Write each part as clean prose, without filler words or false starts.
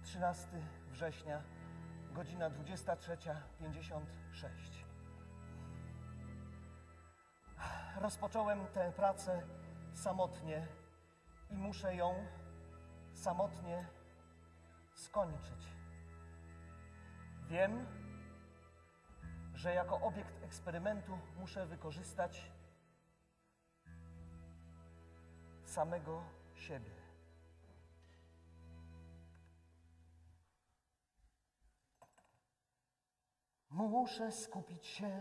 13 września, godzina 23:56. Rozpocząłem tę pracę samotnie i muszę ją samotnie skończyć. Wiem, że jako obiekt eksperymentu muszę wykorzystać samego siebie. Muszę skupić się,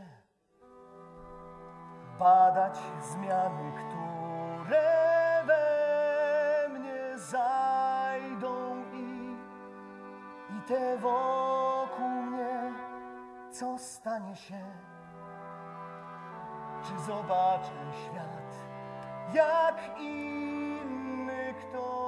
badać zmiany, które we mnie zajdą i te wokół mnie, co stanie się, czy zobaczę świat jak inny ktoś.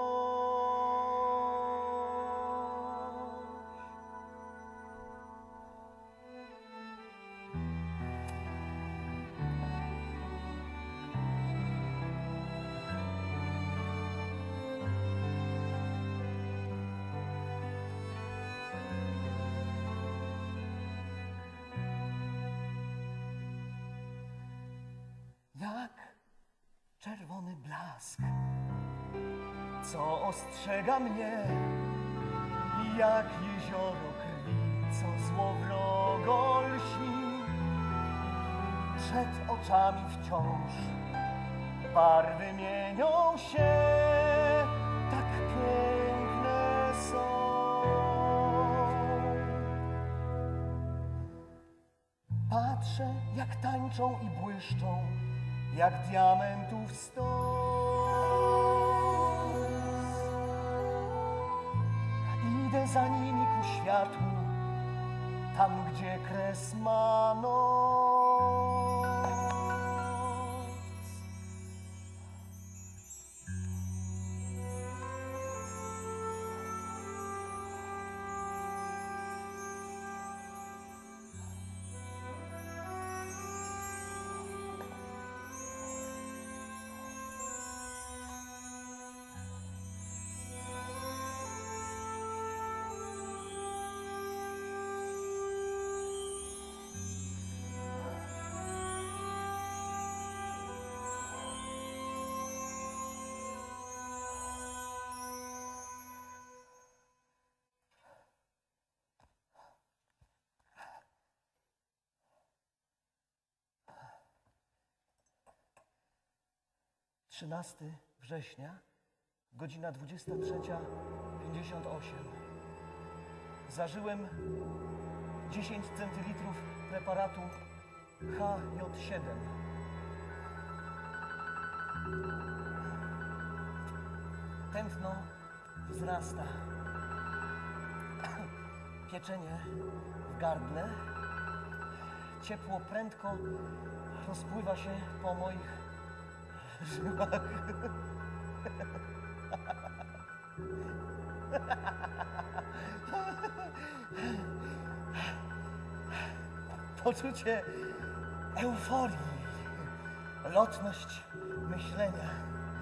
Jak czerwony blask, co ostrzega mnie, jak jezioro krwi, co złowrogo lśni. Przed oczami wciąż barwy mienią się, tak piękne są. Patrzę, jak tańczą i błyszczą, jak diamentów stos. Idę za nimi ku światłu, tam gdzie kres ma noc. Trzynasty września, godzina 23:58. Zażyłem 10 centylitrów preparatu HJ7. Tętno wzrasta. Pieczenie w gardle. Ciepło prędko rozpływa się po moich żyłach. Poczucie euforii, lotność myślenia.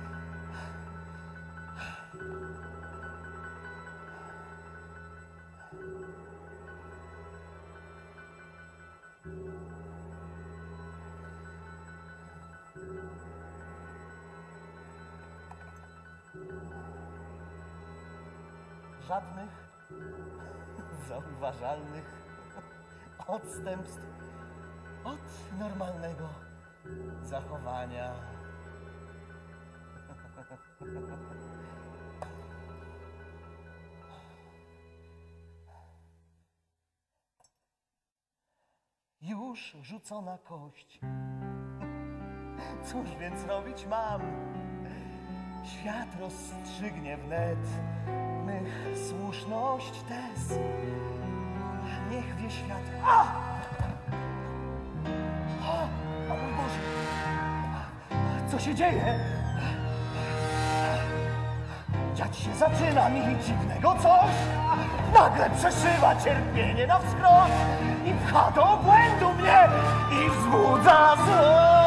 Żadnych zauważalnych odstępstw od normalnego zachowania. Już rzucona kość. Cóż więc robić mam? Świat rozstrzygnie wnet mych słuszność tez. Niech wie świat. O mój Boże! Co się dzieje? Dziać się zaczyna mi dziwnego coś. Nagle przeszywa cierpienie na wskroś i pcha do obłędu mnie i wzbudza złość.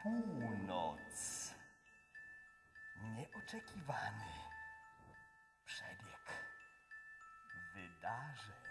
Północ. Nieoczekiwany przebieg wydarzeń.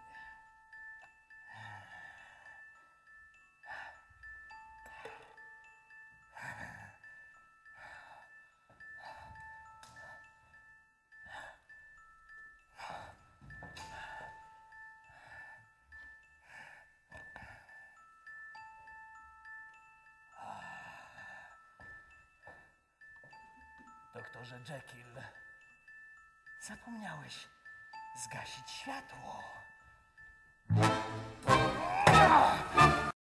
Doktorze Jekyll, zapomniałeś zgasić światło.